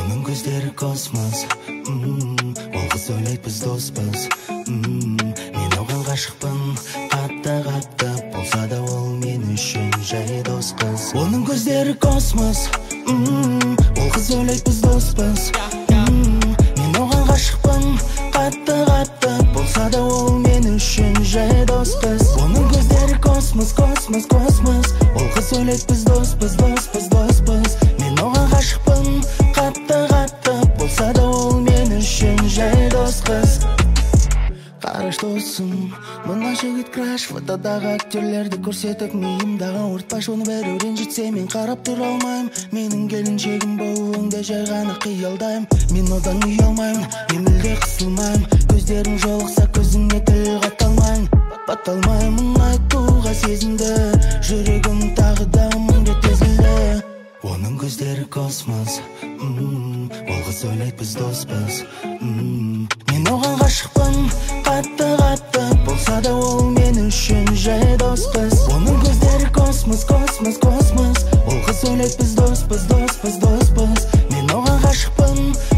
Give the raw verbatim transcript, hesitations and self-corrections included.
Оның көздері космос, ол қыз ойлайды біз доспыз. Мен оған ғашықпын, қатты-қатты болса да ол мен үшін жай дос қыз. Оның көздері космос, ол қыз ойлайды біз доспыз. Мен оған ғашықпын, қатты-қатты болса да ол мен үшін жай дос қыз. Оның көздері космос, космос, космос, ол қыз ойлайды біз доспыз, доспыз, доспыз. Мен оған ғашықпын, қатты-қатты болса да ол мен үшін жай дос қыз. Қараш досым, мына жігіт краш, фотодағы актерлерді көрсетіп миымдағы ауыртпаш, оны бәрі ренжітсе мен қарап тұра алмайым. Менің келіншегім болуыңды жай ғана қиялдайым. Мен одан ұялмаймын, мен мүлде қысылмайым. Көздерің жолықса көзіңе тіл қата алмайын. Бата алмаймын айтуға сезімді, жүрегім тағы да мың рет езілді. Оның көздері космос, ол қыз ойлайды біз доспыз. Мен оған ғашықпын, қатты-қатты болса да ол мен үшін жай дос қыз. Оның көздері космос, космос, космос, ол қыз ойлайды біз доспыз, доспыз, доспыз. Мен оған ғашықпын,